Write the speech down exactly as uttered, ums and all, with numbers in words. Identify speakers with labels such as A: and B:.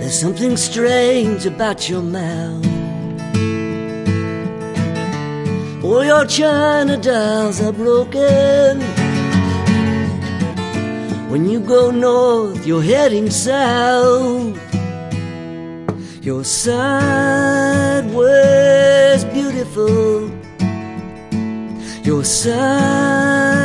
A: There's something strange about your mouth. All your china dolls are broken. When you go north, you're heading south. You're sideways beautiful. You're sideways